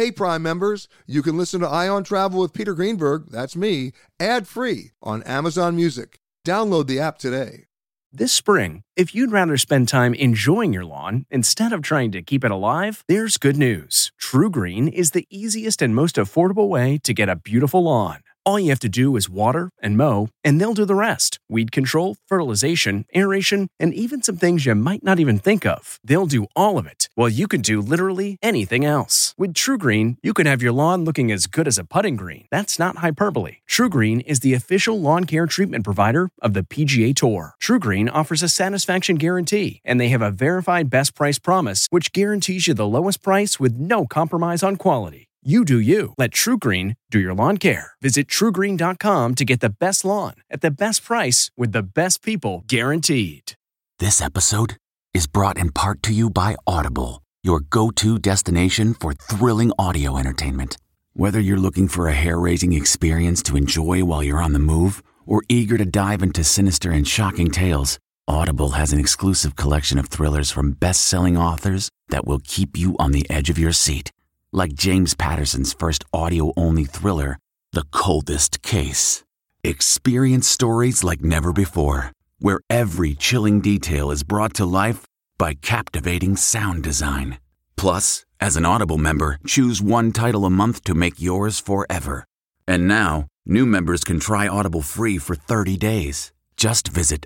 Hey, Prime members, you can listen to Ion Travel with Peter Greenberg, that's me, ad-free on Amazon Music. Download the app today. This spring, if you'd rather spend time enjoying your lawn instead of trying to keep it alive, there's good news. TruGreen is the easiest and most affordable way to get a beautiful lawn. All you have to do is water and mow, and they'll do the rest. Weed control, fertilization, aeration, and even some things you might not even think of. They'll do all of it, while you can do literally anything else. With TruGreen, you can have your lawn looking as good as a putting green. That's not hyperbole. TruGreen is the official lawn care treatment provider of the PGA Tour. TruGreen offers a satisfaction guarantee, and they have a verified best price promise, which guarantees you the lowest price with no compromise on quality. You do you. Let TruGreen do your lawn care. Visit TruGreen.com to get the best lawn at the best price with the best people guaranteed. This episode is brought in part to you by Audible, your go-to destination for thrilling audio entertainment. Whether you're looking for a hair-raising experience to enjoy while you're on the move or eager to dive into sinister and shocking tales, Audible has an exclusive collection of thrillers from best-selling authors that will keep you on the edge of your seat. Like James Patterson's first audio-only thriller, The Coldest Case. Experience stories like never before, where every chilling detail is brought to life by captivating sound design. Plus, as an Audible member, choose one title a month to make yours forever. And now, new members can try Audible free for 30 days. Just visit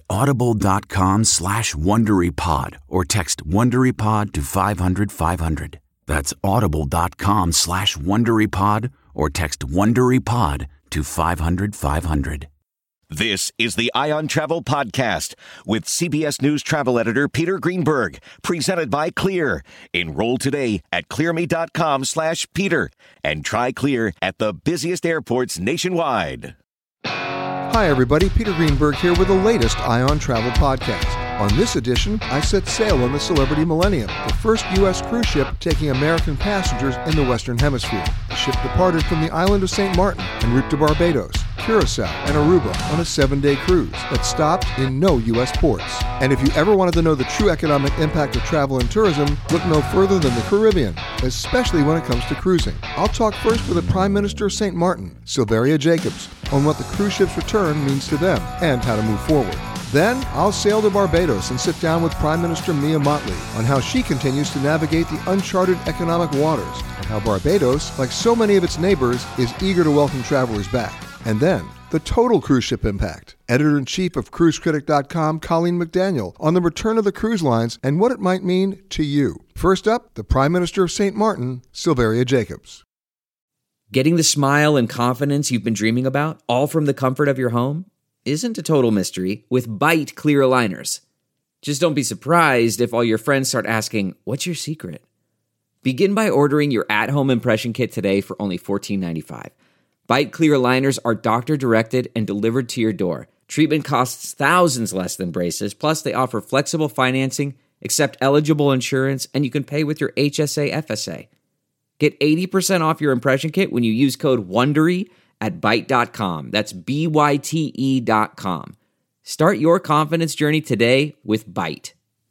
audible.com/WonderyPod or text WonderyPod to 500-500. That's audible.com/WonderyPod or text WonderyPod to 500-500. This is the Ion Travel Podcast with CBS News travel editor Peter Greenberg, presented by Clear. Enroll today at clearme.com/Peter and try Clear at the busiest airports nationwide. Hi, everybody. Peter Greenberg here with the latest Ion Travel Podcast. On this edition, I set sail on the Celebrity Millennium, the first U.S. cruise ship taking American passengers in the Western Hemisphere. The ship departed from the island of St. Martin en route to Barbados, Curacao, and Aruba on a 7-day cruise that stopped in no U.S. ports. And if you ever wanted to know the true economic impact of travel and tourism, look no further than the Caribbean, especially when it comes to cruising. I'll talk first with the Prime Minister of St. Martin, Silveria Jacobs, on what the cruise ship's return means to them and how to move forward. Then, I'll sail to Barbados and sit down with Prime Minister Mia Mottley on how she continues to navigate the uncharted economic waters and how Barbados, like so many of its neighbors, is eager to welcome travelers back. And then, the total cruise ship impact. Editor-in-Chief of CruiseCritic.com, Colleen McDaniel, on the return of the cruise lines and what it might mean to you. First up, the Prime Minister of St. Martin, Silveria Jacobs. Getting the smile and confidence you've been dreaming about, all from the comfort of your home, isn't a total mystery with Byte clear aligners. Just don't be surprised if all your friends start asking, what's your secret? Begin by ordering your at-home impression kit today for only $14.95. Byte clear aligners are doctor-directed and delivered to your door. Treatment costs thousands less than braces, plus they offer flexible financing, accept eligible insurance, and you can pay with your HSA FSA. Get 80% off your impression kit when you use code WONDERY at Byte.com. That's BYTE.com. Start your confidence journey today with Byte.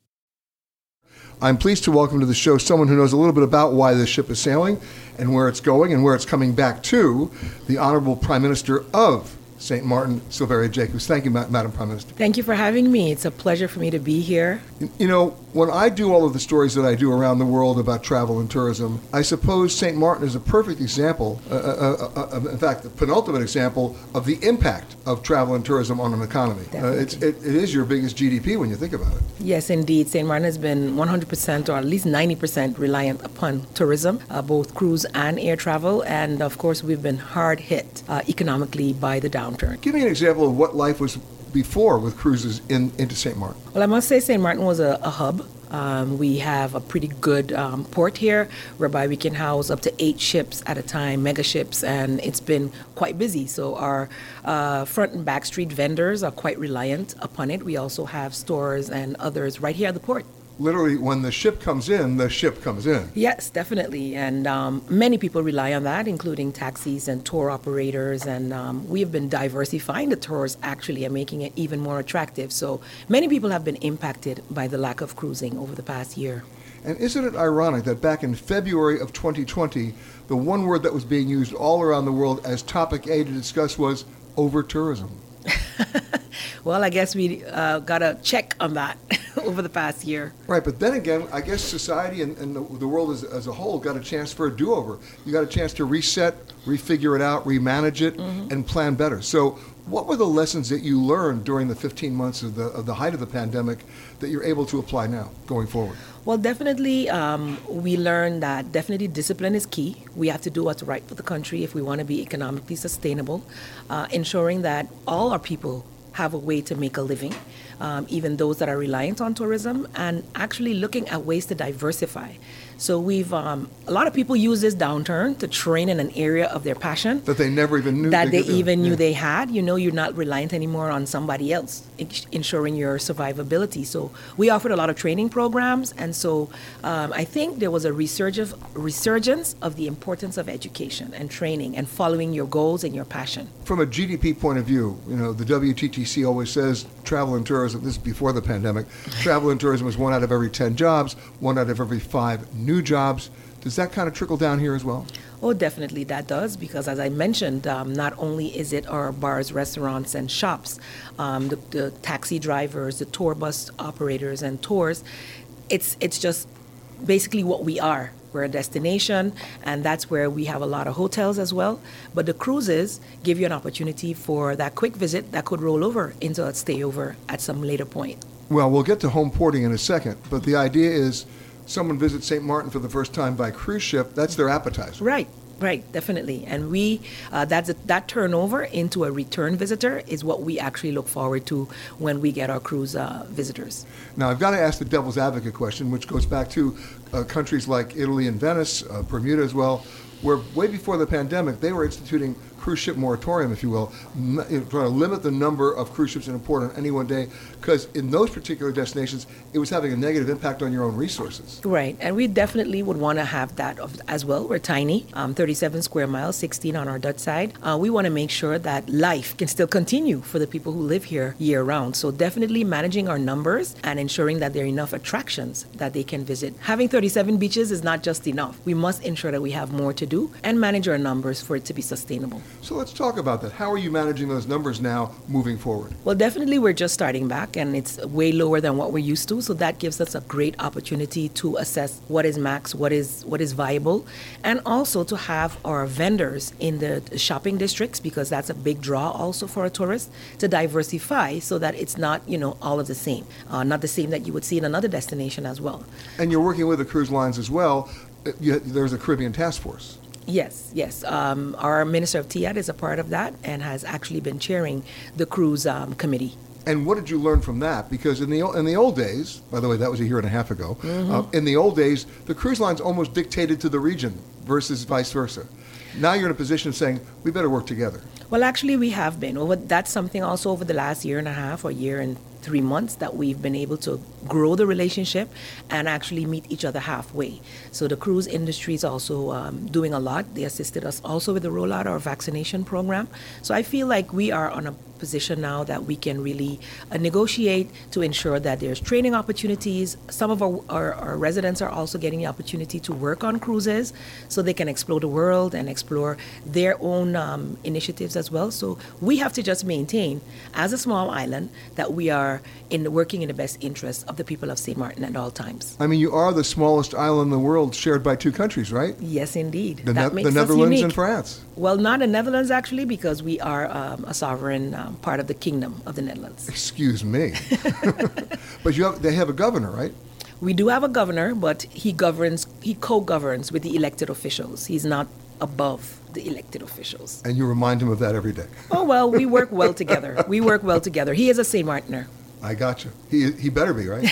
I'm pleased to welcome to the show someone who knows a little bit about why this ship is sailing and where it's going and where it's coming back to, the Honorable Prime Minister of St. Martin, Silveria Jacobs. Thank you, Madam Prime Minister. Thank you for having me. It's a pleasure for me to be here. You know, when I do all of the stories that I do around the world about travel and tourism, I suppose St. Martin is a perfect example, in fact, the penultimate example of the impact of travel and tourism on an economy. It is your biggest GDP when you think about it. Yes, indeed. St. Martin has been 100% or at least 90% reliant upon tourism, both cruise and air travel. And of course, we've been hard hit economically by the downturn. Give me an example of what life was before with cruises into St. Martin. Well, I must say St. Martin was a hub. We have a pretty good port here whereby we can house up to 8 ships at a time, mega ships, and it's been quite busy. So our front and back street vendors are quite reliant upon it. We also have stores and others right here at the port. Literally, when the ship comes in, the ship comes in. Yes, definitely. And many people rely on that, including taxis and tour operators. And we have been diversifying the tours, actually, and making it even more attractive. So many people have been impacted by the lack of cruising over the past year. And isn't it ironic that back in February of 2020, the one word that was being used all around the world as topic A to discuss was over-tourism? Well, I guess we got a check on that over the past year. Right, but then again, I guess society and the world as a whole got a chance for a do-over. You got a chance to reset, refigure it out, remanage it, and plan better. So what were the lessons that you learned during the 15 months of the height of the pandemic that you're able to apply now going forward? Well, definitely, we learned that definitely discipline is key. We have to do what's right for the country if we want to be economically sustainable, ensuring that all our people have a way to make a living, even those that are reliant on tourism, and actually looking at ways to diversify. So we've, a lot of people use this downturn to train in an area of their passion. That they never even knew. That they even knew they had. You know, you're not reliant anymore on somebody else, ensuring your survivability. So we offered a lot of training programs, and so I think there was a resurgence of the importance of education and training and following your goals and your passion. From a GDP point of view, you know, the WTTC always says travel and tourism, this is before the pandemic, travel and tourism is 1 out of every 10 jobs, 1 out of every 5 new jobs. Does that kind of trickle down here as well? Oh, definitely that does, because as I mentioned, not only is it our bars, restaurants, and shops, the taxi drivers, the tour bus operators and tours, it's just basically what we are. We're a destination, and that's where we have a lot of hotels as well. But the cruises give you an opportunity for that quick visit that could roll over into a stayover at some later point. Well, we'll get to home porting in a second, but the idea is someone visits St. Martin for the first time by cruise ship, that's their appetizer. Right, definitely. And we that turnover into a return visitor is what we actually look forward to when we get our cruise visitors. Now, I've got to ask the devil's advocate question, which goes back to countries like Italy and Venice, Bermuda as well, where way before the pandemic, they were instituting cruise ship moratorium, if you will, trying to limit the number of cruise ships in a port on any one day, because in those particular destinations, it was having a negative impact on your own resources. Right, and we definitely would want to have that as well. We're tiny, 37 square miles, 16 on our Dutch side. We want to make sure that life can still continue for the people who live here year-round. So definitely managing our numbers and ensuring that there are enough attractions that they can visit. Having 37 beaches is not just enough. We must ensure that we have more to do and manage our numbers for it to be sustainable. So let's talk about that. How are you managing those numbers now moving forward? Well, definitely we're just starting back, and it's way lower than what we're used to. So that gives us a great opportunity to assess what is max, what is viable, and also to have our vendors in the shopping districts, because that's a big draw also for a tourist, to diversify so that it's not, all of the same. Not the same that you would see in another destination as well. And you're working with the cruise lines as well. There's a Caribbean task force. Yes. Our Minister of TIAD is a part of that and has actually been chairing the cruise committee. And what did you learn from that? Because in the old days, by the way, that was a year and a half ago, in the old days, the cruise lines almost dictated to the region versus vice versa. Now you're in a position of saying, we better work together. Well, actually, we have been. That's something also over the last year and a half or year and 3 months that we've been able to grow the relationship and actually meet each other halfway. So the cruise industry is also doing a lot. They assisted us also with the rollout of our vaccination program. So I feel like we are on a position now that we can really negotiate to ensure that there's training opportunities. Some of our residents are also getting the opportunity to work on cruises so they can explore the world and explore their own initiatives as well. So we have to just maintain, as a small island, that we are working in the best interest of the people of St. Martin at all times. I mean, you are the smallest island in the world shared by 2 countries, right? Yes, indeed. The Netherlands and France. Well, not the Netherlands, actually, because we are a sovereign part of the Kingdom of the Netherlands. Excuse me. But they have a governor, right? We do have a governor, but he co-governs with the elected officials. He's not above the elected officials. And you remind him of that every day. Oh, well, we work well together. He is a St. Martiner. I got you. He better be, right?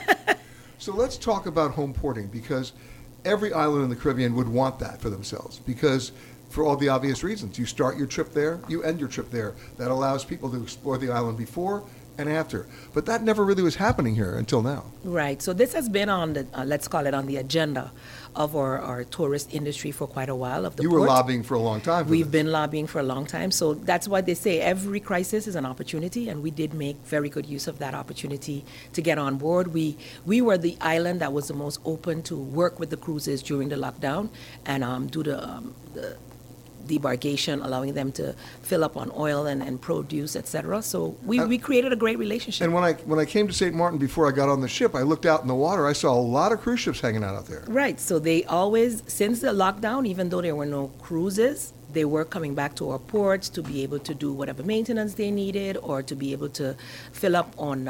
So let's talk about home porting, because every island in the Caribbean would want that for themselves, because for all the obvious reasons. You start your trip there, you end your trip there. That allows people to explore the island before and after. But that never really was happening here until now. Right. So this has been on the, let's call it on the agenda of our tourist industry for quite a while. Of the You port. were lobbying for a long time for We've this. been lobbying for a long time. So that's why they say every crisis is an opportunity, and we did make very good use of that opportunity to get on board. We were the island that was the most open to work with the cruises during the lockdown and do the debarkation, allowing them to fill up on oil and produce, etc. So we created a great relationship. And when I came to St. Martin before I got on the ship, I looked out in the water. I saw a lot of cruise ships hanging out there. Right. So they always, since the lockdown, even though there were no cruises, they were coming back to our ports to be able to do whatever maintenance they needed or to be able to fill up on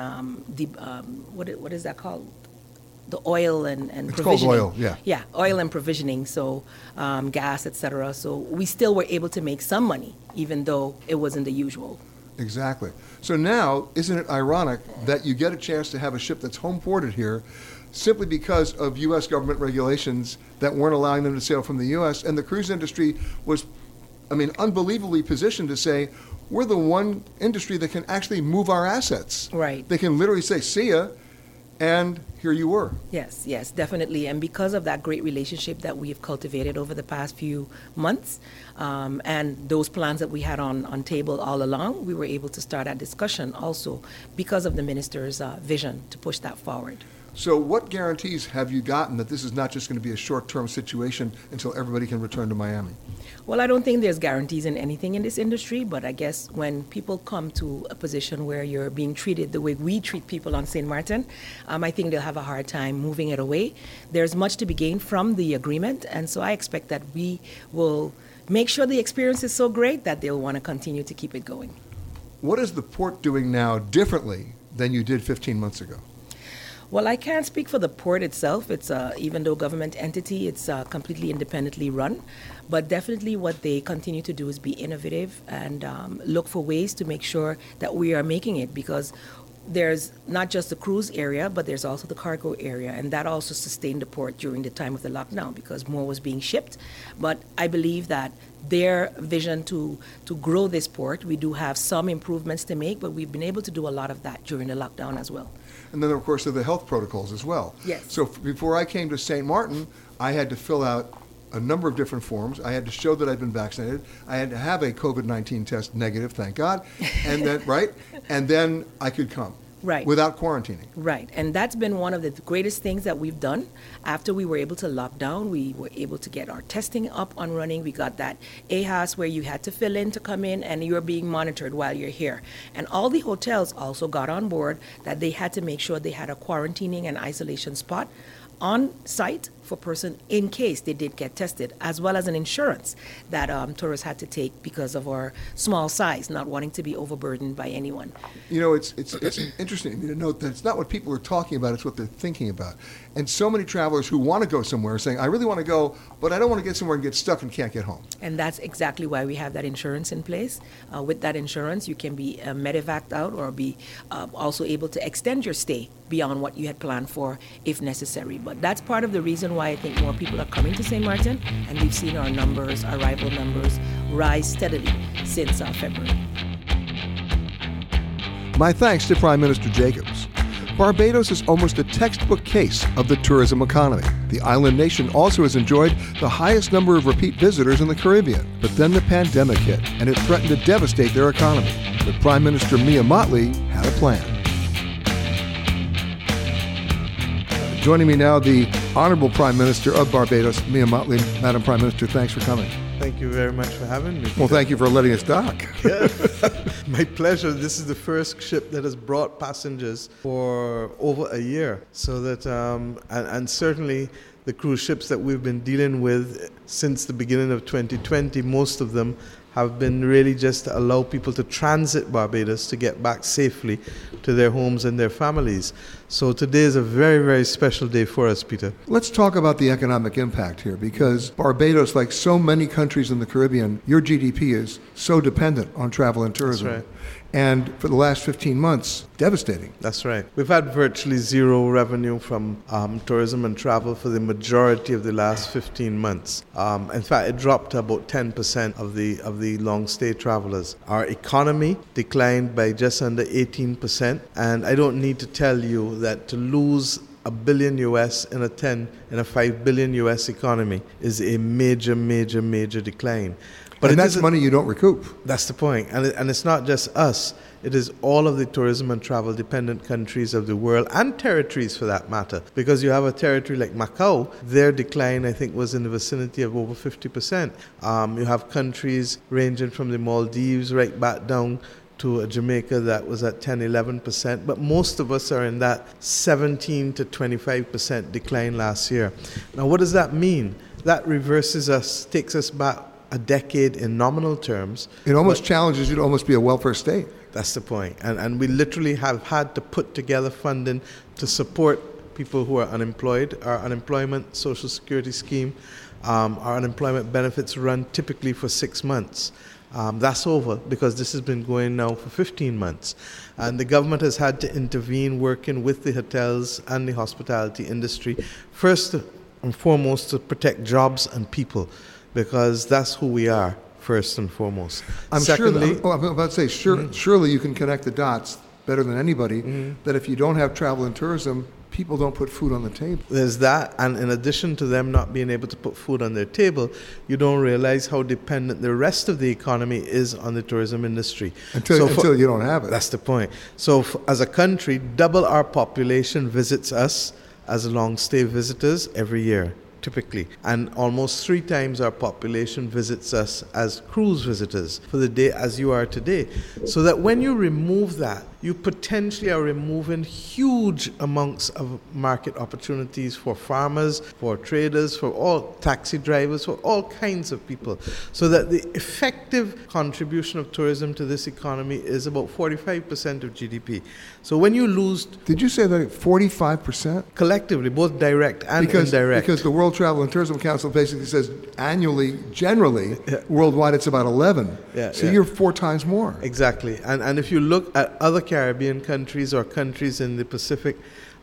what is that called? The oil and It's provisioning. called oil, yeah. Yeah, oil and provisioning, so gas, etc. So we still were able to make some money, even though it wasn't the usual. Exactly. So now, isn't it ironic that you get a chance to have a ship that's home ported here simply because of U.S. government regulations that weren't allowing them to sail from the U.S., and the cruise industry was, unbelievably positioned to say, we're the one industry that can actually move our assets. Right. They can literally say, see ya, and here you were. Yes, definitely. And because of that great relationship that we have cultivated over the past few months, and those plans that we had on table all along, we were able to start that discussion also because of the minister's vision to push that forward. So what guarantees have you gotten that this is not just going to be a short-term situation until everybody can return to Miami? Well, I don't think there's guarantees in anything in this industry, but I guess when people come to a position where you're being treated the way we treat people on St. Martin, I think they'll have a hard time moving it away. There's much to be gained from the agreement, and so I expect that we will make sure the experience is so great that they'll want to continue to keep it going. What is the port doing now differently than you did 15 months ago? Well, I can't speak for the port itself. It's even though government entity, it's completely independently run. But definitely what they continue to do is be innovative and look for ways to make sure that we are making it, because there's not just the cruise area, but there's also the cargo area, and that also sustained the port during the time of the lockdown because more was being shipped. But I believe that their vision to grow this port, we do have some improvements to make, but we've been able to do a lot of that during the lockdown as well. And then, of course, there are the health protocols as well. Yes. So before I came to St. Martin, I had to fill out a number of different forms. I had to show that I'd been vaccinated. I had to have a COVID-19 test negative, thank God, and then and then I could come. Right. Without quarantining. Right. And that's been one of the greatest things that we've done. After we were able to lock down, we were able to get our testing up and running. We got that AHAS where you had to fill in to come in and you're being monitored while you're here. And all the hotels also got on board that they had to make sure they had a quarantining and isolation spot on site for person in case they did get tested, as well as an insurance that tourists had to take because of our small size, not wanting to be overburdened by anyone. You know, it's interesting to note that it's not what people are talking about, it's what they're thinking about. And so many travelers who want to go somewhere are saying, I really want to go, but I don't want to get somewhere and get stuck and can't get home. And that's exactly why we have that insurance in place. With that insurance, you can be medevaced out or be also able to extend your stay beyond what you had planned for if necessary. But that's part of the reason why I think more people are coming to St. Martin, and we've seen our numbers, arrival numbers, rise steadily since February. My thanks to Prime Minister Jacobs. Barbados is almost a textbook case of the tourism economy. The island nation also has enjoyed the highest number of repeat visitors in the Caribbean. But then the pandemic hit, and it threatened to devastate their economy. But Prime Minister Mia Mottley had a plan. Joining me now, the Honorable Prime Minister of Barbados, Mia Mottley. Madam Prime Minister, thanks for coming. Thank you very much for having me. Well, thank you for letting us dock. Yeah. My pleasure. This is the first ship that has brought passengers for over a year. So that, and certainly the cruise ships that we've been dealing with since the beginning of 2020, most of them have been really just to allow people to transit Barbados to get back safely to their homes and their families. So today is a very, very special day for us, Peter. Let's talk about the economic impact here, because Barbados, like so many countries in the Caribbean, your GDP is so dependent on travel and tourism. That's right. And for the last 15 months, devastating. That's right. We've had virtually zero revenue from tourism and travel for the majority of the last 15 months. In fact, it dropped to about 10% of the long-stay travelers. Our economy declined by just under 18%. And I don't need to tell you that to lose $1 billion US in a $5 billion US economy is a major, major, major decline. And that's money you don't recoup. That's the point. And it's not just us. It is all of the tourism and travel dependent countries of the world, and territories for that matter. Because you have a territory like Macau, their decline I think was in the vicinity of over 50%. You have countries ranging from the Maldives right back down to Jamaica that was at 10-11%, but most of us are in that 17 to 25% decline last year. Now what does that mean? That reverses us, takes us back a decade in nominal terms. It almost challenges you to almost be a welfare state. That's the point. And we literally have had to put together funding to support people who are unemployed. Our unemployment social security scheme, our unemployment benefits run typically for 6 months. That's over because this has been going now for 15 months. And the government has had to intervene, working with the hotels and the hospitality industry, first and foremost to protect jobs and people, because that's who we are, first and foremost. I'm about to say, surely you can connect the dots better than anybody, that if you don't have travel and tourism, people don't put food on the table. There's that, and in addition to them not being able to put food on their table, you don't realize how dependent the rest of the economy is on the tourism industry. Until you don't have it. That's the point. So as a country, double our population visits us as long-stay visitors every year, typically. And almost 3 times our population visits us as cruise visitors for the day as you are today. So that when you remove that, you potentially are removing huge amounts of market opportunities for farmers, for traders, for all taxi drivers, for all kinds of people. So that the effective contribution of tourism to this economy is about 45% of GDP. So when you lose... Did you say that 45%? Collectively, both direct and indirect. Because the World Travel and Tourism Council basically says annually, generally, worldwide it's about 11. You're 4 times more. Exactly. And if you look at other Caribbean countries or countries in the Pacific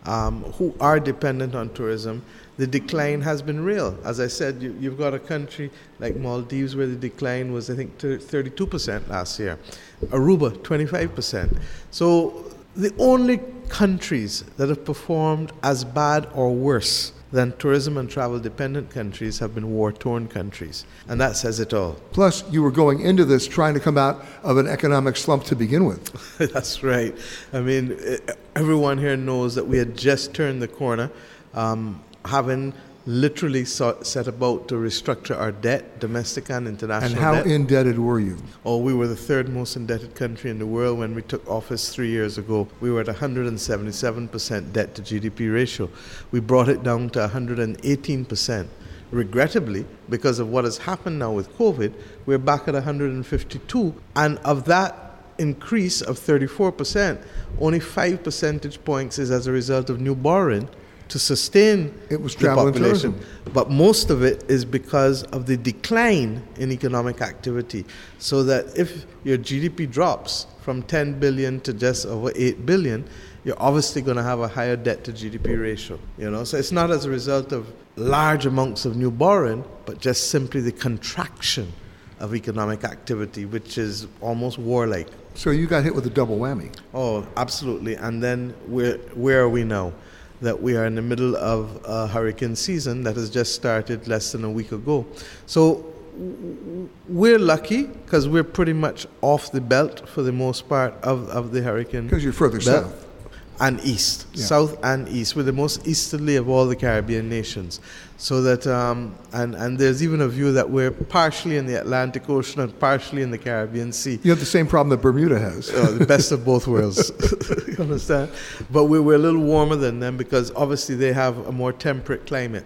who are dependent on tourism, the decline has been real. As I said, you've got a country like Maldives where the decline was, I think, 32% last year. Aruba, 25%. So the only countries that have performed as bad or worse than tourism and travel dependent countries have been war-torn countries. And that says it all. Plus, you were going into this trying to come out of an economic slump to begin with. That's right. I mean, everyone here knows that we had just turned the corner, having literally set about to restructure our debt, domestic and international debt. And how indebted were you? Oh, we were the 3rd most indebted country in the world when we took office 3 years ago. We were at 177% debt to GDP ratio. We brought it down to 118%. Regrettably, because of what has happened now with COVID, we're back at 152. And of that increase of 34%, only 5 percentage points is as a result of new borrowing to sustain it was the population. Tourism. But most of it is because of the decline in economic activity. So that if your GDP drops from 10 billion to just over 8 billion, you're obviously going to have a higher debt to GDP ratio. So it's not as a result of large amounts of new borrowing, but just simply the contraction of economic activity, which is almost warlike. So you got hit with a double whammy. Oh, absolutely. And then where are we now? That we are in the middle of a hurricane season that has just started less than a week ago. So we're lucky because we're pretty much off the belt for the most part of the hurricane. Because you're further belt. south. And east, south and east. We're the most easterly of all the Caribbean nations. So that, and there's even a view that we're partially in the Atlantic Ocean and partially in the Caribbean Sea. You have the same problem that Bermuda has. The best of both worlds. You understand? But we're a little warmer than them because obviously they have a more temperate climate.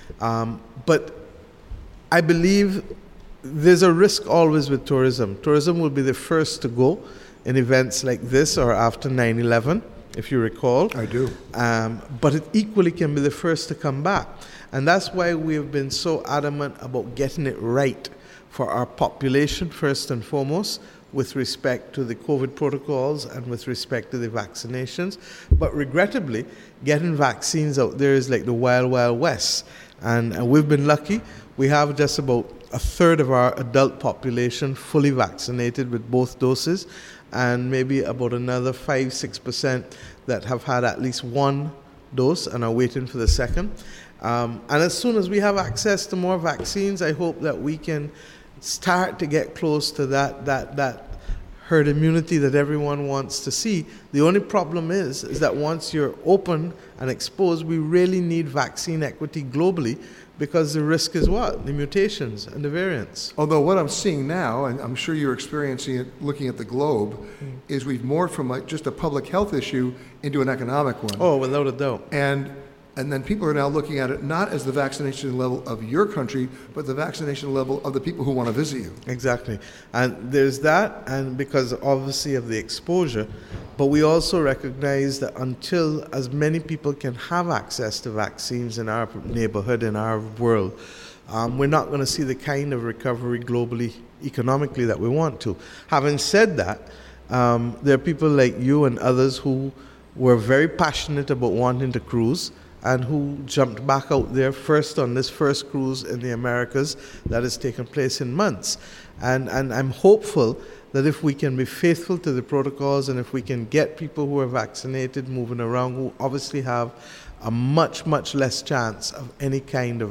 But I believe there's a risk always with tourism. Tourism will be the first to go in events like this or after 9/11. If you recall. I do. But it equally can be the first to come back. And that's why we've been so adamant about getting it right for our population, first and foremost, with respect to the COVID protocols and with respect to the vaccinations. But regrettably, getting vaccines out there is like the wild, wild west. And we've been lucky. We have just about a third of our adult population fully vaccinated with both doses, and maybe about another 5-6% that have had at least one dose and are waiting for the second. And as soon as we have access to more vaccines, I hope that we can start to get close to that herd immunity that everyone wants to see. The only problem is that once you're open and exposed, we really need vaccine equity globally, because the risk is what? The mutations and the variants. Although what I'm seeing now, and I'm sure you're experiencing it looking at the globe, is we've morphed from like just a public health issue into an economic one. Oh, without a doubt. And then people are now looking at it not as the vaccination level of your country, but the vaccination level of the people who want to visit you. Exactly. And there's that, and because obviously of the exposure, but we also recognize that until as many people can have access to vaccines in our neighborhood, in our world, we're not going to see the kind of recovery globally, economically, that we want to. Having said that, there are people like you and others who were very passionate about wanting to cruise, and who jumped back out there first on this first cruise in the Americas that has taken place in months. And I'm hopeful that if we can be faithful to the protocols, and if we can get people who are vaccinated moving around, who obviously have a much, much less chance of any kind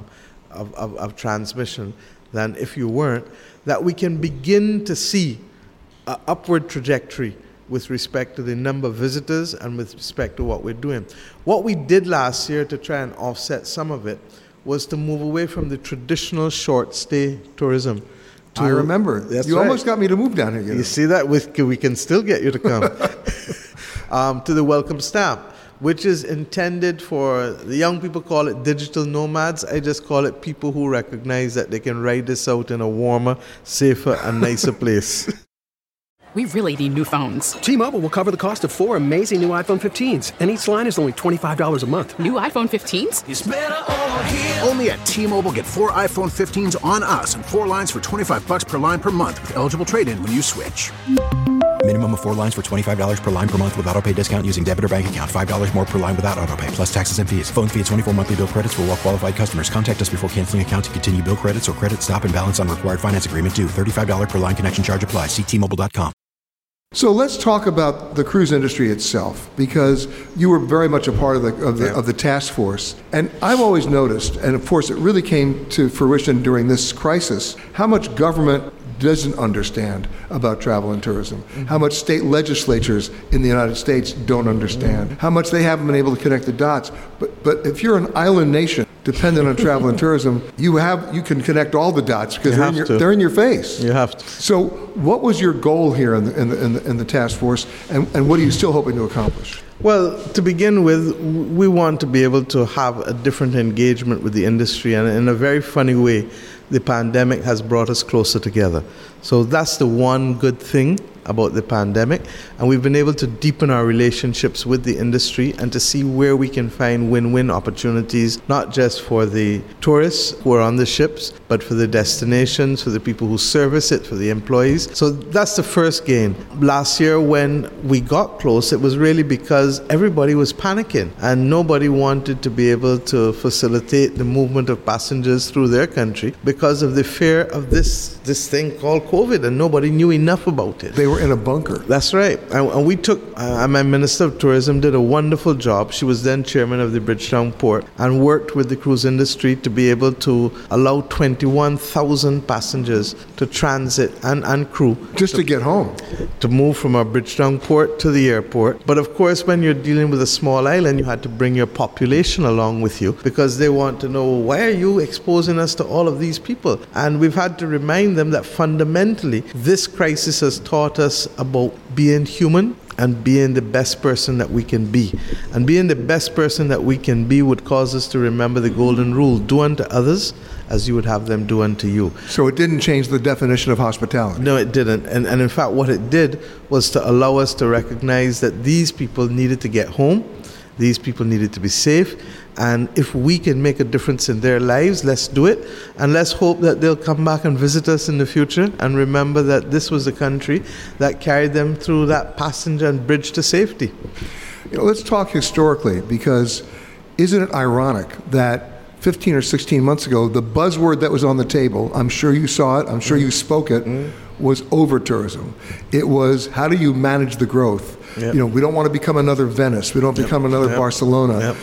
of transmission than if you weren't, that we can begin to see an upward trajectory with respect to the number of visitors and with respect to what we're doing. What we did last year to try and offset some of it was to move away from the traditional short stay tourism. I remember. You almost got me to move down here. You see that? We can still get you to come. To the welcome stamp, which is intended for, the young people call it digital nomads. I just call it people who recognize that they can ride this out in a warmer, safer, and nicer place. We really need new phones. T-Mobile will cover the cost of 4 amazing new iPhone 15s, and each line is only $25 a month. New iPhone 15s? It's better over here. Only at T-Mobile, get 4 iPhone 15s on us and 4 lines for $25 per line per month with eligible trade-in when you switch. Minimum of 4 lines for $25 per line per month with autopay discount using debit or bank account. $5 more per line without autopay, plus taxes and fees. Phone fee at 24 monthly bill credits for well-qualified customers. Contact us before canceling account to continue bill credits or credit stop and balance on required finance agreement due. $35 per line connection charge applies. See T-Mobile.com. So let's talk about the cruise industry itself, because you were very much a part of the task force. And I've always noticed, and of course it really came to fruition during this crisis, how much government doesn't understand about travel and tourism, how much state legislatures in the United States don't understand, how much they haven't been able to connect the dots. But if you're an island nation dependent on travel and tourism, you can connect all the dots because they're in your face. You have to. So what was your goal here in the task force, and what are you still hoping to accomplish? Well, to begin with, we want to be able to have a different engagement with the industry, and in a very funny way, the pandemic has brought us closer together. So that's the one good thing about the pandemic, and we've been able to deepen our relationships with the industry and to see where we can find win-win opportunities, not just for the tourists who are on the ships, but for the destinations, for the people who service it, for the employees. So that's the first gain. Last year when we got close, it was really because everybody was panicking and nobody wanted to be able to facilitate the movement of passengers through their country because of the fear of this thing called COVID, and nobody knew enough about it. They were in a bunker. That's right. And we took, my Minister of Tourism did a wonderful job. She was then chairman of the Bridgetown Port and worked with the cruise industry to be able to allow 21,000 passengers to transit and crew. Just to get home. To move from our Bridgetown Port to the airport. But of course, when you're dealing with a small island, you had to bring your population along with you because they want to know, why are you exposing us to all of these people? And we've had to remind them that fundamentally, this crisis has taught us about being human and being the best person that we can be. And being the best person that we can be would cause us to remember the golden rule: do unto others as you would have them do unto you. So it didn't change the definition of hospitality? No, it didn't. And in fact, what it did was to allow us to recognize that these people needed to get home. These people needed to be safe. And if we can make a difference in their lives, let's do it. And let's hope that they'll come back and visit us in the future and remember that this was the country that carried them through that passenger and bridge to safety. Let's talk historically, because isn't it ironic that 15 or 16 months ago, the buzzword that was on the table, I'm sure you saw it, I'm sure you spoke it, was over-tourism. It was, how do you manage the growth? Yep. We don't want to become another Venice. We don't become another Barcelona.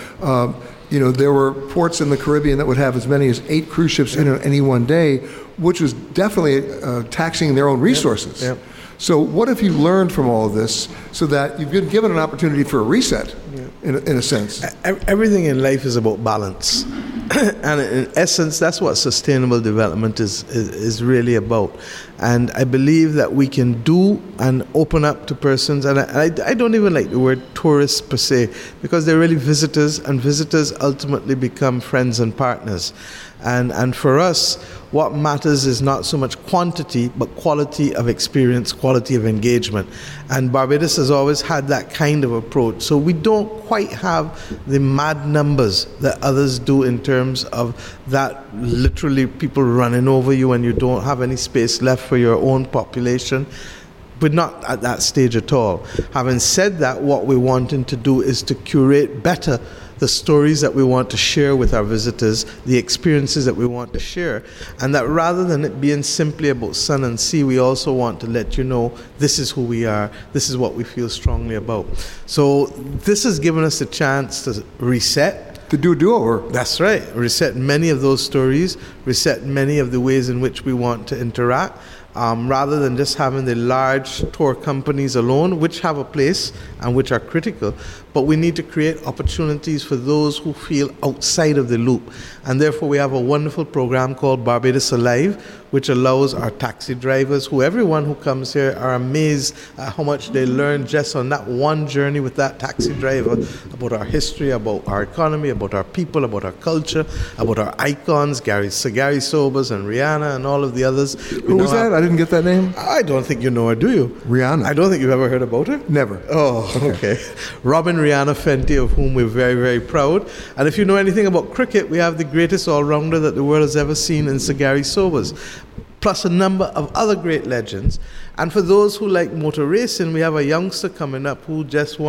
There were ports in the Caribbean that would have as many as 8 cruise ships in any one day, which was definitely taxing their own resources. So what have you learned from all of this so that you've been given an opportunity for a reset, in a sense? Everything in life is about balance. And in essence, that's what sustainable development is really about. And I believe that we can do and open up to persons, and I don't even like the word tourists per se, because they're really visitors, and visitors ultimately become friends and partners. And for us, what matters is not so much quantity, but quality of experience, quality of engagement. And Barbados has always had that kind of approach. So we don't quite have the mad numbers that others do in terms of that literally people running over you and you don't have any space left for your own population. But not at that stage at all. Having said that, what we're wanting to do is to curate better the stories that we want to share with our visitors, the experiences that we want to share, and that rather than it being simply about sun and sea, we also want to let you know this is who we are, this is what we feel strongly about. So this has given us a chance to reset. To do a do-over. That's right. Reset many of those stories, reset many of the ways in which we want to interact, rather than just having the large tour companies alone, which have a place and which are critical. But we need to create opportunities for those who feel outside of the loop. And therefore we have a wonderful program called Barbados Alive, which allows our taxi drivers, everyone who comes here are amazed at how much they learn just on that one journey with that taxi driver, about our history, about our economy, about our people, about our culture, about our icons, Sir Gary Sobers and Rihanna and all of the others. Who was that? I didn't get that name. I don't think you know her, do you? Rihanna. I don't think you've ever heard about her? Never. Oh, okay. Robin Rihanna Fenty, of whom we're very, very proud. And if you know anything about cricket, we have the greatest all-rounder that the world has ever seen in Sir Gary Sobers, plus a number of other great legends. And for those who like motor racing, we have a youngster coming up who just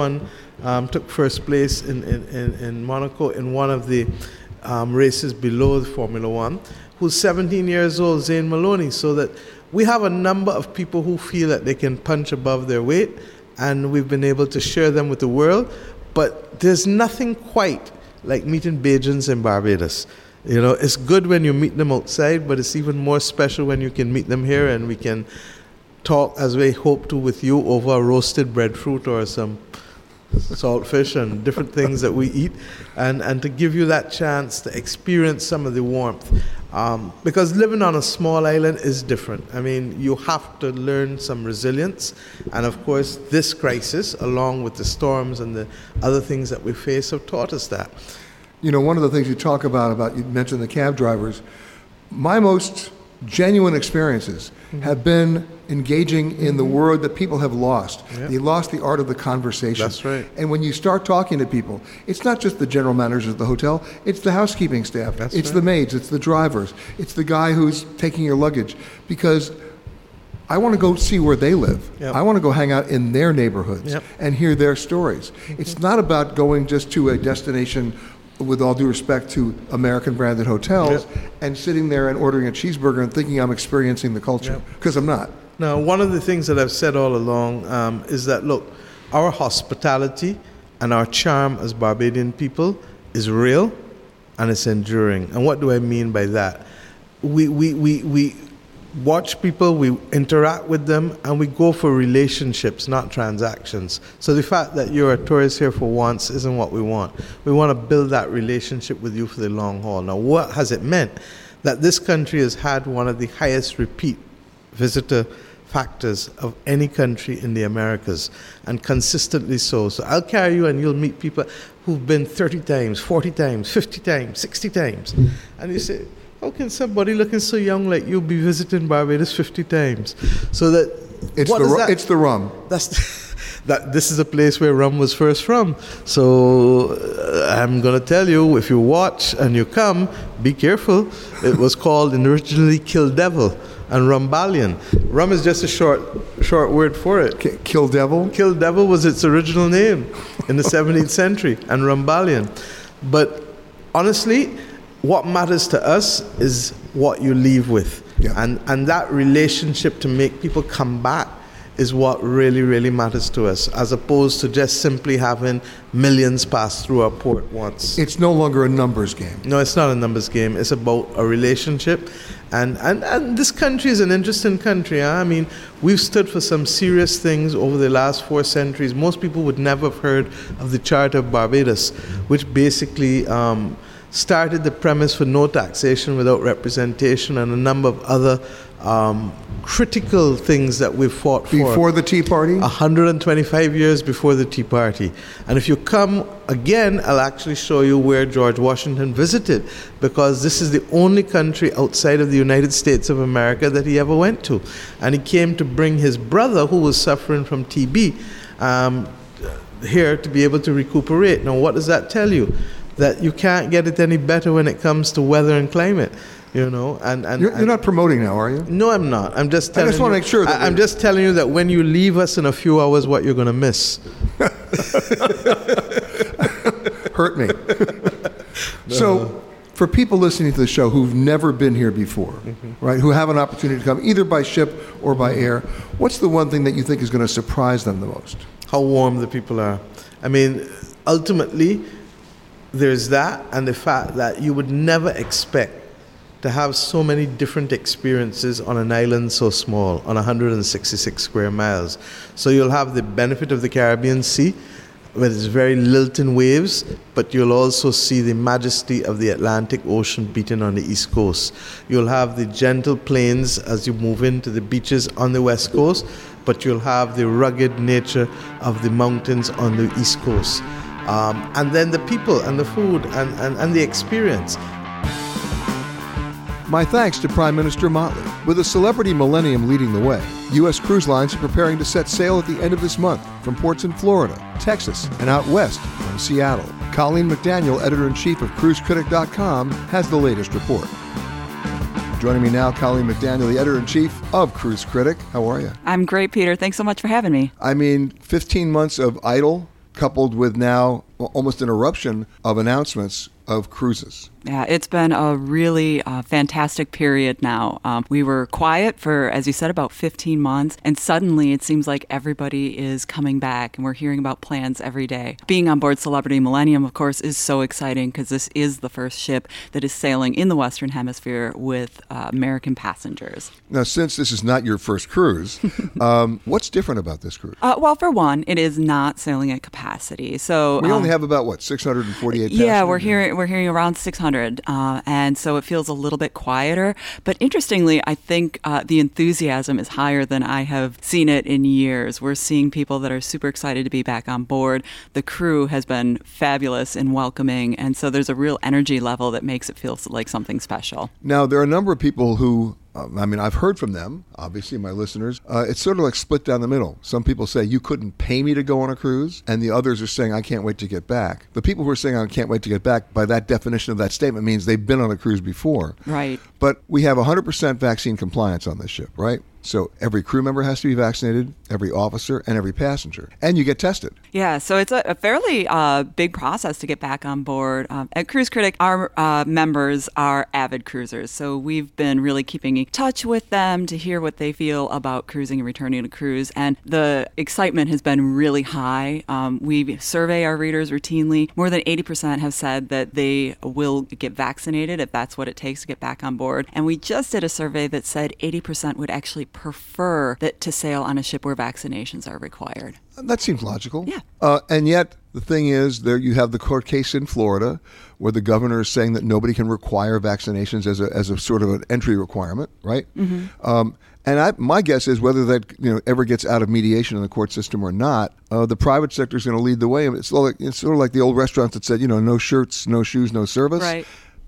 took first place in Monaco in one of the races below the Formula One, who's 17 years old, Zane Maloney. So that we have a number of people who feel that they can punch above their weight, and we've been able to share them with the world. But there's nothing quite like meeting Bajans in Barbados. It's good when you meet them outside, but it's even more special when you can meet them here and we can talk, as we hope to with you, over a roasted breadfruit or some saltfish and different things that we eat, and to give you that chance to experience some of the warmth. Because living on a small island is different. I mean, you have to learn some resilience. And of course, this crisis, along with the storms and the other things that we face, have taught us that. One of the things you talk about, you mentioned the cab drivers. My most genuine experiences have been engaging in the word that people have lost. Yep. They lost the art of the conversation. That's right. And when you start talking to people, it's not just the general managers of the hotel, it's the housekeeping staff, it's the maids, it's the drivers, it's the guy who's taking your luggage. Because I want to go see where they live. Yep. I want to go hang out in their neighborhoods and hear their stories. Mm-hmm. It's not about going just to a destination, with all due respect to American branded hotels, and sitting there and ordering a cheeseburger and thinking I'm experiencing the culture, because I'm not. Now, one of the things that I've said all along is that, look, our hospitality and our charm as Barbadian people is real and it's enduring. And what do I mean by that? We watch people, we interact with them, and we go for relationships, not transactions. So the fact that you're a tourist here for once isn't what we want. We want to build that relationship with you for the long haul. Now, what has it meant? That this country has had one of the highest repeat visitor factors of any country in the Americas, and consistently so. So I'll carry you and you'll meet people who've been 30 times, 40 times, 50 times, 60 times. And you say, how can somebody looking so young like you be visiting Barbados 50 times? So that it's the rum. That's that this is a place where rum was first from. So I'm going to tell you, if you watch and you come, be careful. It was called originally Kill Devil and Rumbalian. Rum is just a short word for it. Kill Devil? Kill Devil was its original name in the 17th century, and Rumbalian. But honestly, what matters to us is what you leave with. Yeah. And that relationship to make people come back is what really, really matters to us, as opposed to just simply having millions pass through our port once. It's no longer a numbers game. No, it's not a numbers game. It's about a relationship. And this country is an interesting country. Huh? I mean, we've stood for some serious things over the last 4 centuries. Most people would never have heard of the Charter of Barbados, which basically started the premise for no taxation without representation, and a number of other critical things that we've fought for. Before the Tea Party? 125 years before the Tea Party. And if you come again, I'll actually show you where George Washington visited, because this is the only country outside of the United States of America that he ever went to. And he came to bring his brother, who was suffering from TB, here to be able to recuperate. Now, what does that tell you? That you can't get it any better when it comes to weather and climate. You know, and you're not promoting now, are you? No, I'm not. I'm just telling you. I just want to make sure that I'm just telling you that when you leave us in a few hours, what you're going to miss. Hurt me. No. So, for people listening to the show who've never been here before, right, who have an opportunity to come either by ship or by air, what's the one thing that you think is going to surprise them the most? How warm the people are. I mean, ultimately, there's that, and the fact that you would never expect to have so many different experiences on an island so small, on 166 square miles. So you'll have the benefit of the Caribbean Sea, where there's very lilting waves, but you'll also see the majesty of the Atlantic Ocean beating on the East Coast. You'll have the gentle plains as you move into the beaches on the West Coast, but you'll have the rugged nature of the mountains on the East Coast. And then the people and the food and the experience. My thanks to Prime Minister Motley. With the Celebrity Millennium leading the way, U.S. Cruise Lines are preparing to set sail at the end of this month from ports in Florida, Texas, and out west from Seattle. Colleen McDaniel, editor-in-chief of CruiseCritic.com, has the latest report. Joining me now, Colleen McDaniel, the editor-in-chief of Cruise Critic. How are you? I'm great, Peter. Thanks so much for having me. I mean, 15 months of idle, coupled with now almost an eruption of announcements of cruises. Yeah, it's been a really fantastic period now. We were quiet for, as you said, about 15 months, and suddenly it seems like everybody is coming back, and we're hearing about plans every day. Being on board Celebrity Millennium, of course, is so exciting because this is the first ship that is sailing in the Western Hemisphere with American passengers. Now, since this is not your first cruise, what's different about this cruise? Well, for one, it is not sailing at capacity. So we only have about, 648 passengers? Yeah, we're hearing around 600, and so it feels a little bit quieter. But interestingly, I think the enthusiasm is higher than I have seen it in years. We're seeing people that are super excited to be back on board. The crew has been fabulous and welcoming, and so there's a real energy level that makes it feel like something special. Now, there are a number of people who I've heard from them, obviously, my listeners. It's sort of like split down the middle. Some people say, you couldn't pay me to go on a cruise, and the others are saying, I can't wait to get back. The people who are saying, I can't wait to get back, by that definition of that statement, means they've been on a cruise before. Right. But we have 100% vaccine compliance on this ship, right? So every crew member has to be vaccinated, every officer, and every passenger. And you get tested. Yeah, so it's a fairly big process to get back on board. At Cruise Critic, our members are avid cruisers. So we've been really keeping in touch with them to hear what they feel about cruising and returning to cruise. And the excitement has been really high. We survey our readers routinely. More than 80% have said that they will get vaccinated if that's what it takes to get back on board. And we just did a survey that said 80% would actually prefer that to sail on a ship where vaccinations are required. That seems logical. Yeah. And yet, the thing is, there you have the court case in Florida where the governor is saying that nobody can require vaccinations as a sort of an entry requirement, right? Mm-hmm. And my guess is whether that ever gets out of mediation in the court system or not, the private sector is going to lead the way. It's sort of like the old restaurants that said, no shirts, no shoes, no service. Right.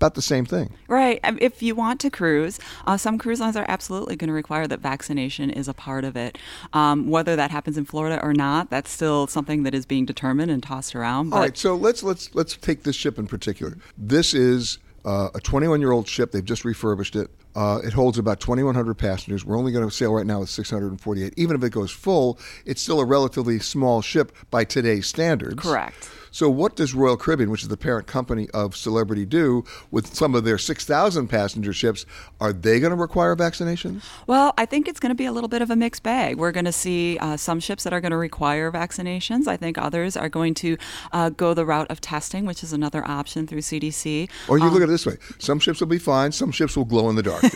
about the same thing. Right. If you want to cruise, some cruise lines are absolutely going to require that vaccination is a part of it. Whether that happens in Florida or not, that's still something that is being determined and tossed around. All right, so let's take this ship in particular. This is a 21-year-old ship. They've just refurbished it. It holds about 2,100 passengers. We're only going to sail right now with 648. Even if it goes full, it's still a relatively small ship by today's standards. Correct. So what does Royal Caribbean, which is the parent company of Celebrity, do with some of their 6,000 passenger ships? Are they going to require vaccinations? Well, I think it's going to be a little bit of a mixed bag. We're going to see some ships that are going to require vaccinations. I think others are going to go the route of testing, which is another option through CDC. Or you look at it this way. Some ships will be fine. Some ships will glow in the dark.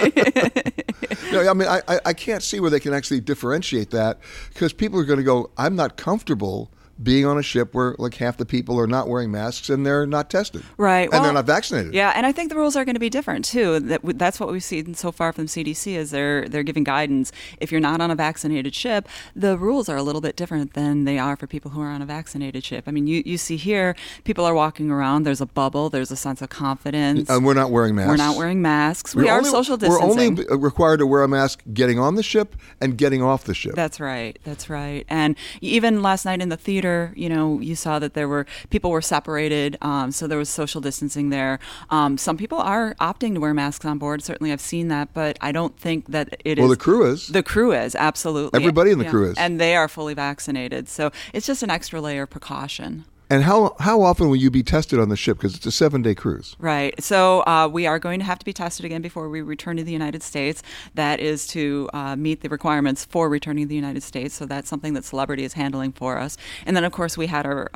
No, I mean, I can't see where they can actually differentiate that, because people are going to go, I'm not comfortable being on a ship where like half the people are not wearing masks and they're not tested. Right. And they're not vaccinated. Yeah, and I think the rules are going to be different too. That's what we've seen so far from CDC is they're giving guidance. If you're not on a vaccinated ship, the rules are a little bit different than they are for people who are on a vaccinated ship. I mean, you see here, people are walking around, there's a bubble, there's a sense of confidence. And we're not wearing masks. We're not wearing masks. We are social distancing. We're only required to wear a mask getting on the ship and getting off the ship. That's right. That's right. And even last night in the theater, you saw that people were separated, so there was social distancing there. Some people are opting to wear masks on board. Certainly, I've seen that, but I don't think that it is. Well, the crew is. The crew is, absolutely. Everybody in the crew is. And they are fully vaccinated. So it's just an extra layer of precaution. And how often will you be tested on the ship? Because it's a 7-day cruise. Right. So we are going to have to be tested again before we return to the United States. That is to meet the requirements for returning to the United States. So that's something that Celebrity is handling for us. And then, of course, we had our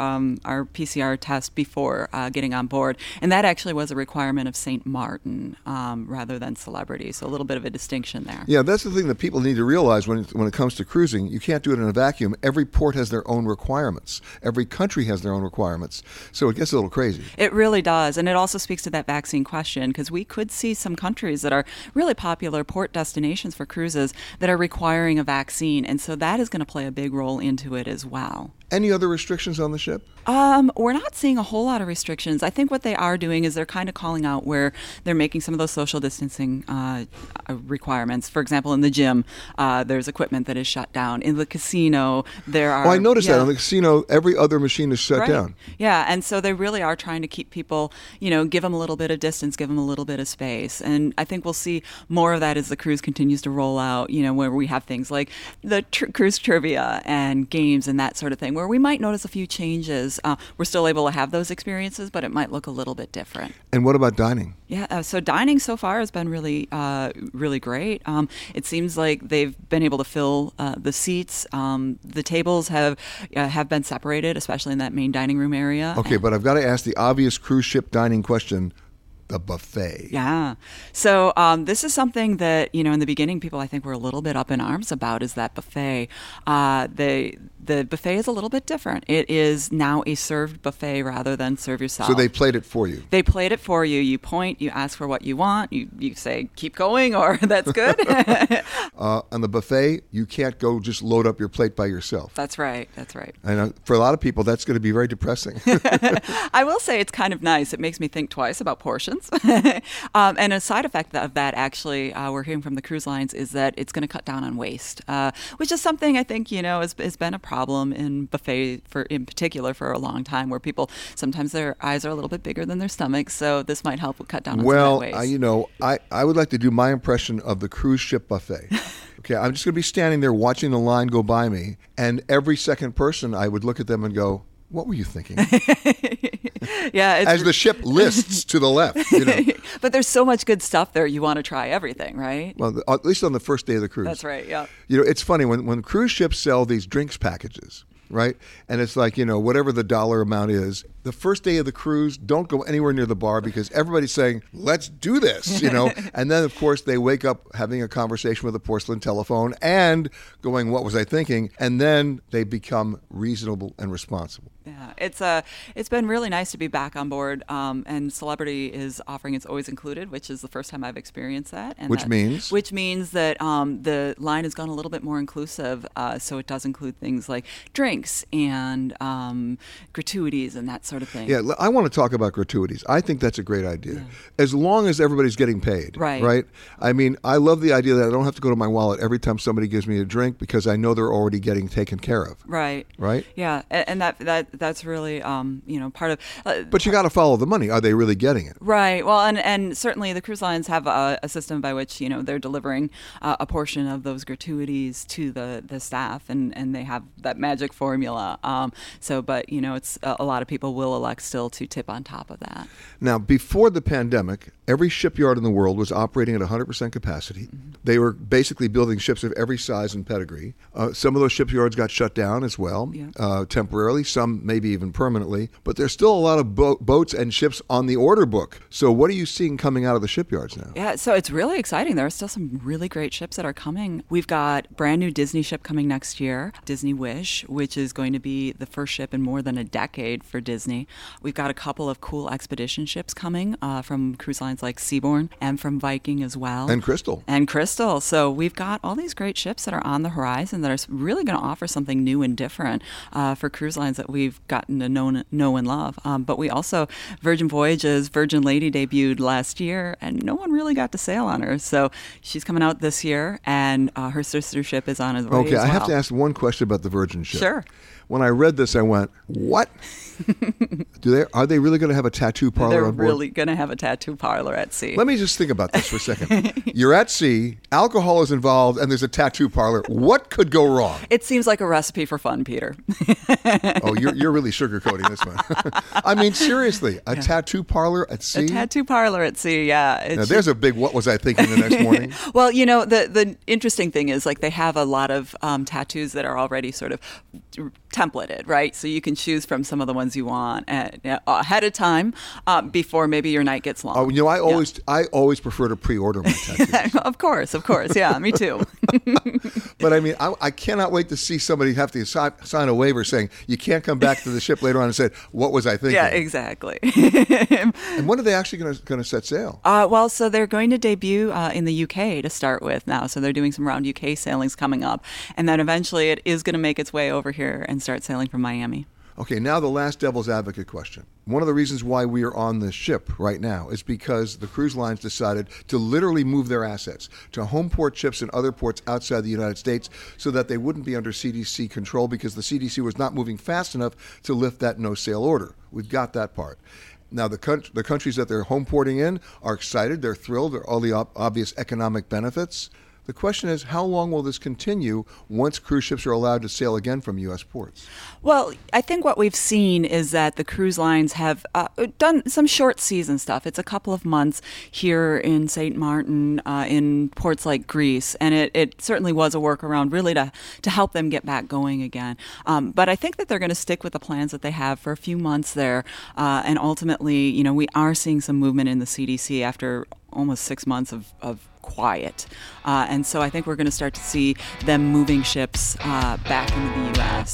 PCR test before getting on board. And that actually was a requirement of St. Martin rather than Celebrity. So a little bit of a distinction there. Yeah, that's the thing that people need to realize when it comes to cruising. You can't do it in a vacuum. Every port has their own requirements. Every country has their own requirements. So it gets a little crazy. It really does. And it also speaks to that vaccine question, because we could see some countries that are really popular port destinations for cruises that are requiring a vaccine. And so that is going to play a big role into it as well. Any other restrictions on the ship? We're not seeing a whole lot of restrictions. I think what they are doing is they're kind of calling out where they're making some of those social distancing requirements. For example, in the gym, there's equipment that is shut down. In the casino, there are... Oh, I noticed that. In the casino, every other machine is shut down. Yeah, and so they really are trying to keep people, give them a little bit of distance, give them a little bit of space. And I think we'll see more of that as the cruise continues to roll out, where we have things like the cruise trivia and games and that sort of thing, where we might notice a few changes. We're still able to have those experiences, but it might look a little bit different. And what about dining? Yeah, so dining so far has been really, really great. It seems like they've been able to fill the seats. The tables have been separated, especially in that main dining room area. Okay, but I've got to ask the obvious cruise ship dining question. The buffet. Yeah. So this is something that, in the beginning, people I think were a little bit up in arms about, is that buffet. The buffet is a little bit different. It is now a served buffet rather than serve yourself. So they played it for you. They played it for you. You point, you ask for what you want, you say, keep going, or that's good. On the buffet, you can't go just load up your plate by yourself. That's right. That's right. And for a lot of people, that's going to be very depressing. I will say it's kind of nice. It makes me think twice about portions. And a side effect of that, actually, we're hearing from the cruise lines, is that it's going to cut down on waste, which is something I think, has been a problem in buffet in particular for a long time, where people, sometimes their eyes are a little bit bigger than their stomachs. So this might help cut down on some of that waste. I would like to do my impression of the cruise ship buffet. Okay, I'm just going to be standing there watching the line go by me, and every second person, I would look at them and go, what were you thinking? Yeah, as the ship lists to the left. But there's so much good stuff there. You want to try everything, right? Well, at least on the first day of the cruise. That's right. Yeah. It's funny when cruise ships sell these drinks packages, right? And it's like, whatever the dollar amount is. The first day of the cruise, don't go anywhere near the bar, because everybody's saying, let's do this, And then, of course, they wake up having a conversation with a porcelain telephone and going, what was I thinking? And then they become reasonable and responsible. Yeah, it's been really nice to be back on board, and Celebrity is offering It's Always Included, which is the first time I've experienced that. And which means that the line has gone a little bit more inclusive, so it does include things like drinks and gratuities and that sort of thing. Yeah, I want to talk about gratuities. I think that's a great idea, as long as everybody's getting paid. Right. I mean, I love the idea that I don't have to go to my wallet every time somebody gives me a drink because I know they're already getting taken care of. Right. Yeah, and that's really part of. But you got to follow the money. Are they really getting it? Right. Well, and certainly the cruise lines have a system by which they're delivering a portion of those gratuities to the staff, and they have that magic formula. But it's a lot of people will elect still to tip on top of that. Now, before the pandemic, every shipyard in the world was operating at 100% capacity. Mm-hmm. They were basically building ships of every size and pedigree. Some of those shipyards got shut down as well, temporarily, some maybe even permanently. But there's still a lot of boats and ships on the order book. So what are you seeing coming out of the shipyards now? Yeah, so it's really exciting. There are still some really great ships that are coming. We've got a brand new Disney ship coming next year, Disney Wish, which is going to be the first ship in more than a decade for Disney. We've got a couple of cool expedition ships coming from cruise lines like Seabourn and from Viking as well. And Crystal. So we've got all these great ships that are on the horizon that are really going to offer something new and different for cruise lines that we've gotten to know and love. But we also, Virgin Voyages, Virgin Lady debuted last year, and no one really got to sail on her. So she's coming out this year, and her sister ship is on its way as well. I have to ask one question about the Virgin ship. Sure. When I read this, I went, what? Are they really going to have a tattoo parlor on board? They're really going to have a tattoo parlor at sea. Let me just think about this for a second. You're at sea, alcohol is involved, and there's a tattoo parlor. What could go wrong? It seems like a recipe for fun, Peter. Oh, you're really sugarcoating this one. I mean, seriously, a tattoo parlor at sea? A tattoo parlor at sea, yeah. Now, there's a big what was I thinking the next morning? Well, the interesting thing is, like, they have a lot of tattoos that are already sort of templated, right? So you can choose from some of the ones you want ahead of time before maybe your night gets long. Oh, I always prefer to pre-order my tattoos. Of course, yeah, me too. But I mean, I cannot wait to see somebody have to sign a waiver saying you can't come back to the ship later on and say, "What was I thinking?" Yeah, exactly. And when are they actually going to set sail? Well, so they're going to debut in the UK to start with now. So they're doing some round UK sailings coming up, and then eventually it is going to make its way over here and start sailing from Miami. Okay, now the last devil's advocate question. One of the reasons why we are on this ship right now is because the cruise lines decided to literally move their assets to home port ships and other ports outside the United States so that they wouldn't be under CDC control because the CDC was not moving fast enough to lift that no-sail order. We've got that part. Now, the countries that they're home porting in are excited. They're thrilled. There are all the obvious economic benefits. The question is, how long will this continue once cruise ships are allowed to sail again from U.S. ports? Well, I think what we've seen is that the cruise lines have done some short season stuff. It's a couple of months here in St. Martin, in ports like Greece, and it certainly was a workaround really to help them get back going again. But I think that they're going to stick with the plans that they have for a few months there, and ultimately, we are seeing some movement in the CDC after almost 6 months of quiet. And so I think we're going to start to see them moving ships back into the U.S.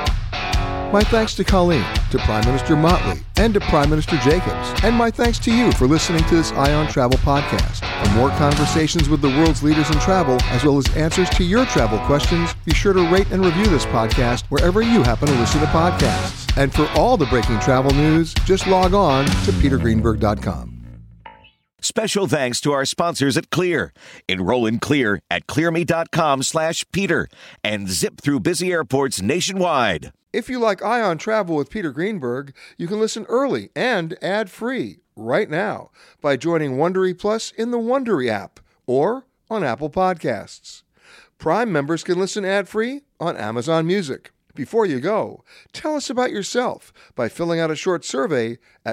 My thanks to Colleen, to Prime Minister Motley, and to Prime Minister Jacobs. And my thanks to you for listening to this Eye on Travel podcast. For more conversations with the world's leaders in travel, as well as answers to your travel questions, be sure to rate and review this podcast wherever you happen to listen to podcasts. And for all the breaking travel news, just log on to petergreenberg.com. Special thanks to our sponsors at Clear. Enroll in Clear at clearme.com/Peter and zip through busy airports nationwide. If you like Eye on Travel with Peter Greenberg, you can listen early and ad-free right now by joining Wondery Plus in the Wondery app or on Apple Podcasts. Prime members can listen ad-free on Amazon Music. Before you go, tell us about yourself by filling out a short survey at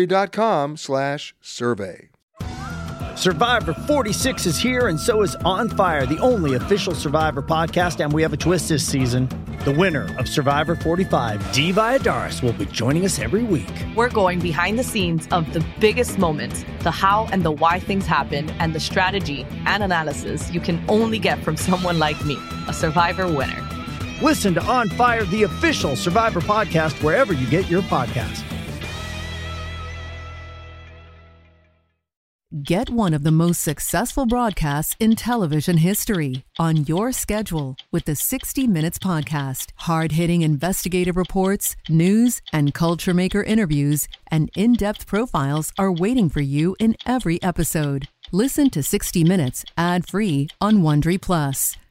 Wondery.com/survey. Survivor 46 is here, and so is On Fire, the only official Survivor podcast, and we have a twist this season. The winner of Survivor 45, Dee Valladares, will be joining us every week. We're going behind the scenes of the biggest moments, the how and the why things happen, and the strategy and analysis you can only get from someone like me, a Survivor winner. Listen to On Fire, the official Survivor podcast, wherever you get your podcasts. Get one of the most successful broadcasts in television history on your schedule with the 60 Minutes Podcast. Hard-hitting investigative reports, news, and culture maker interviews, and in-depth profiles are waiting for you in every episode. Listen to 60 Minutes ad-free on Wondery Plus.